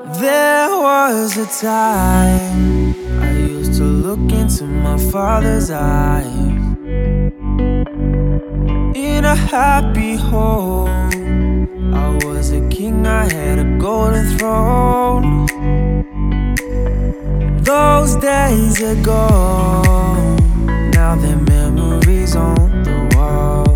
There was a time I used to look into my father's eyes. In a happy home, I was a king, I had a golden throne. Those days are gone, now they're memories on the wall.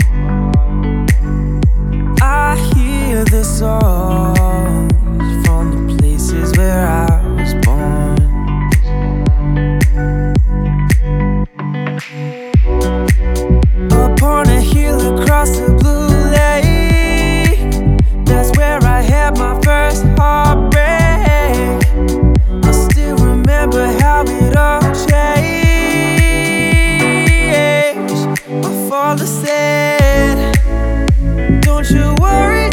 I hear the songs from the places where I was born. Upon a hill across the blue lake, that's where I had my first heartbreak. I still remember how it all changed. My father said, don't you worry,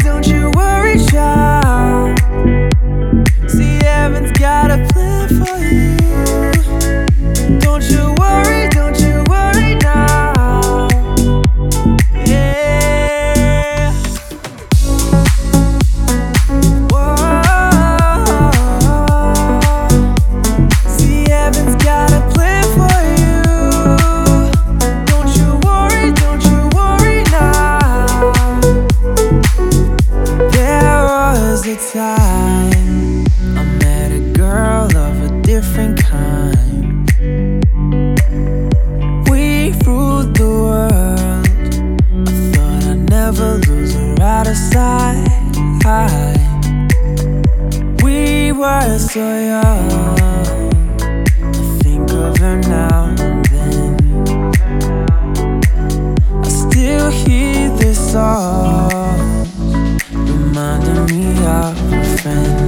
child. See, heaven's got a plan for you. Don't you worry now. Yeah. Whoa. See, heaven's got a plan for you. Don't you worry now. There was a time I met a girl of a different kind. We ruled the world. I thought I'd never lose her out of sight. We were so young, I think of her now and then. I still hear this song reminding me of a friend.